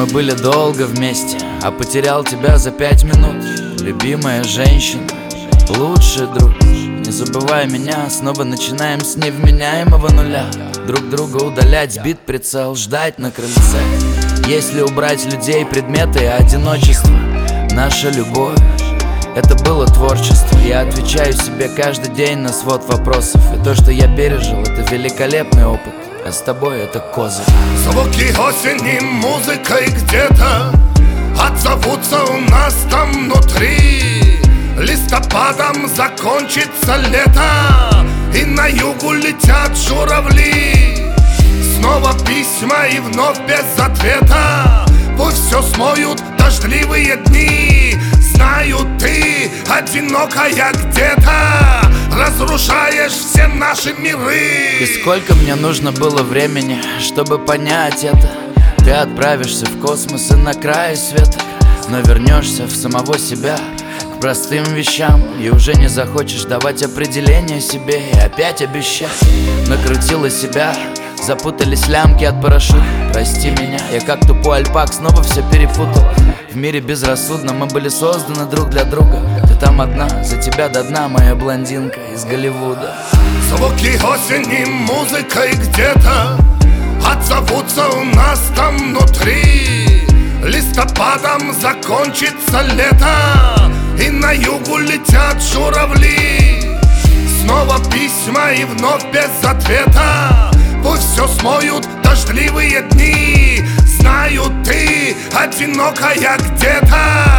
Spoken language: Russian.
Мы были долго вместе, а потерял тебя за 5 минут. Любимая женщина, лучший друг. Не забывай меня, снова начинаем с невменяемого нуля. Друг друга удалять, сбит прицел, ждать на крыльце. Если убрать людей, предметы и одиночество, наша любовь — это было творчество. Я отвечаю себе каждый день на свод вопросов. И то, что я пережил, это великолепный опыт. А с тобой это козырь. Звуки осени музыкой где-то отзовутся у нас там внутри. Листопадом закончится лето, и на югу летят журавли. Снова письма и вновь без ответа. Пусть все смоют дождливые дни. Знаю, ты одинокая где-то, разрушаешь все наши миры. И сколько мне нужно было времени, чтобы понять это. Ты отправишься в космос и на край света, но вернешься в самого себя, к простым вещам. И уже не захочешь давать определение себе и опять обещать. Накрутила себя, запутались лямки от парашюта. Прости меня, я как тупой альпак снова все перепутал. В мире безрассудно мы были созданы друг для друга. Ты там одна, за тебя до дна, моя блондинка из Голливуда. Звуки осени музыкой где-то отзовутся у нас там внутри. Листопадом закончится лето, и на югу летят журавли. Снова письма и вновь без ответа. Пусть все смоют дождливые дни. Знаю, ты одинокая где-то,